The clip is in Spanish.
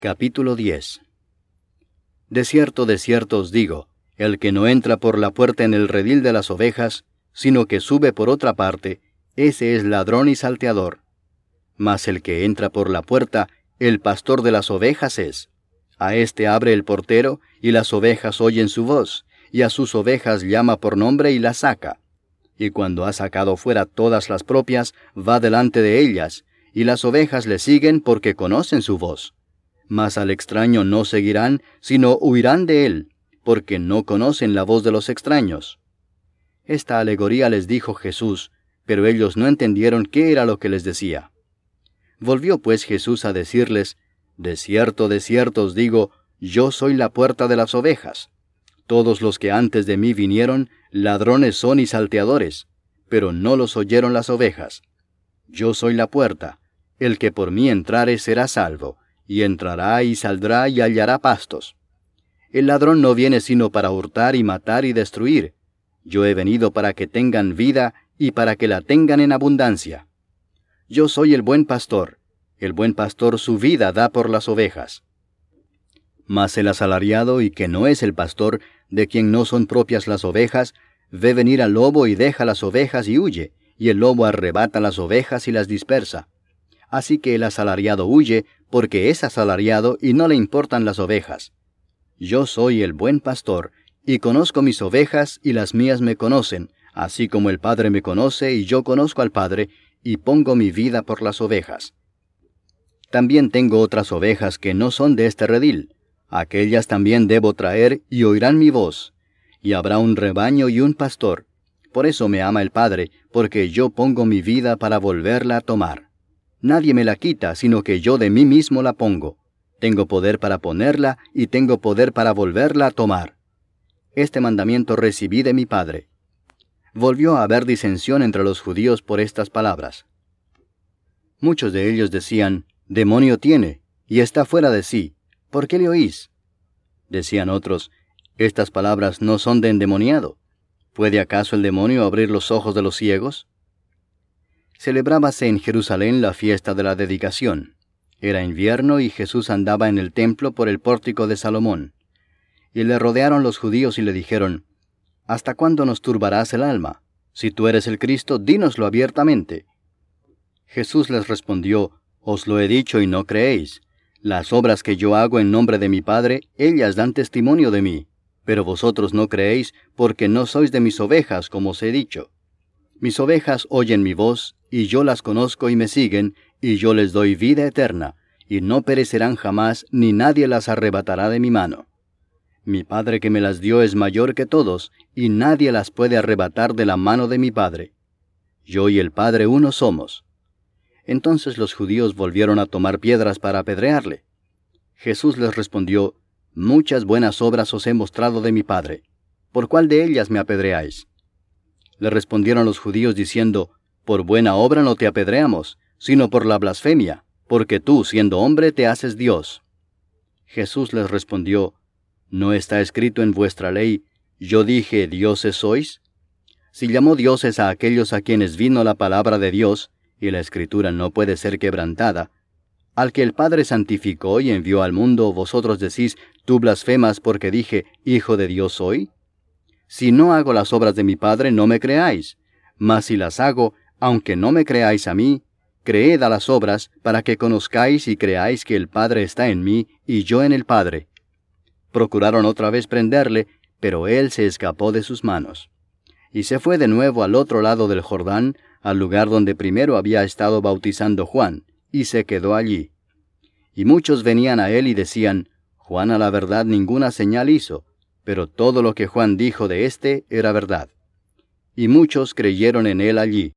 Capítulo 10. De cierto os digo, el que no entra por la puerta en el redil de las ovejas, sino que sube por otra parte, ese es ladrón y salteador. Mas el que entra por la puerta, el pastor de las ovejas es. A éste abre el portero, y las ovejas oyen su voz, y a sus ovejas llama por nombre y las saca. Y cuando ha sacado fuera todas las propias, va delante de ellas, y las ovejas le siguen porque conocen su voz. Mas al extraño no seguirán, sino huirán de él, porque no conocen la voz de los extraños. Esta alegoría les dijo Jesús, pero ellos no entendieron qué era lo que les decía. Volvió pues Jesús a decirles, de cierto os digo, yo soy la puerta de las ovejas. Todos los que antes de mí vinieron, ladrones son y salteadores, pero no los oyeron las ovejas. Yo soy la puerta, el que por mí entrare será salvo, y entrará y saldrá y hallará pastos. El ladrón no viene sino para hurtar y matar y destruir. Yo he venido para que tengan vida y para que la tengan en abundancia. Yo soy el buen pastor su vida da por las ovejas. Mas el asalariado y que no es el pastor, de quien no son propias las ovejas, ve venir al lobo y deja las ovejas y huye, y el lobo arrebata las ovejas y las dispersa. Así que el asalariado huye, porque es asalariado y no le importan las ovejas. Yo soy el buen pastor, y conozco mis ovejas, y las mías me conocen, así como el Padre me conoce, y yo conozco al Padre, y pongo mi vida por las ovejas. También tengo otras ovejas que no son de este redil. Aquellas también debo traer, y oirán mi voz. Y habrá un rebaño y un pastor. Por eso me ama el Padre, porque yo pongo mi vida para volverla a tomar. Nadie me la quita, sino que yo de mí mismo la pongo. Tengo poder para ponerla, y tengo poder para volverla a tomar. Este mandamiento recibí de mi Padre. Volvió a haber disensión entre los judíos por estas palabras. Muchos de ellos decían, demonio tiene, y está fuera de sí. ¿Por qué le oís? Decían otros, estas palabras no son de endemoniado. ¿Puede acaso el demonio abrir los ojos de los ciegos? Celebrábase en Jerusalén la fiesta de la dedicación. Era invierno y Jesús andaba en el templo por el pórtico de Salomón. Y le rodearon los judíos y le dijeron, ¿hasta cuándo nos turbarás el alma? Si tú eres el Cristo, dínoslo abiertamente. Jesús les respondió, os lo he dicho y no creéis. Las obras que yo hago en nombre de mi Padre, ellas dan testimonio de mí. Pero vosotros no creéis, porque no sois de mis ovejas, como os he dicho. Mis ovejas oyen mi voz, y yo las conozco y me siguen, y yo les doy vida eterna, y no perecerán jamás, ni nadie las arrebatará de mi mano. Mi Padre que me las dio es mayor que todos, y nadie las puede arrebatar de la mano de mi Padre. Yo y el Padre uno somos. Entonces los judíos volvieron a tomar piedras para apedrearle. Jesús les respondió, muchas buenas obras os he mostrado de mi Padre. ¿Por cuál de ellas me apedreáis? Le respondieron los judíos diciendo, por buena obra no te apedreamos, sino por la blasfemia, porque tú, siendo hombre, te haces Dios. Jesús les respondió, ¿no está escrito en vuestra ley, yo dije, dioses sois? Si llamó dioses a aquellos a quienes vino la palabra de Dios, y la Escritura no puede ser quebrantada, al que el Padre santificó y envió al mundo, vosotros decís, tú blasfemas porque dije, Hijo de Dios soy. Si no hago las obras de mi Padre, no me creáis. Mas si las hago, aunque no me creáis a mí, creed a las obras, para que conozcáis y creáis que el Padre está en mí, y yo en el Padre. Procuraron otra vez prenderle, pero él se escapó de sus manos. Y se fue de nuevo al otro lado del Jordán, al lugar donde primero había estado bautizando Juan, y se quedó allí. Y muchos venían a él y decían, Juan a la verdad ninguna señal hizo, pero todo lo que Juan dijo de éste era verdad. Y muchos creyeron en él allí.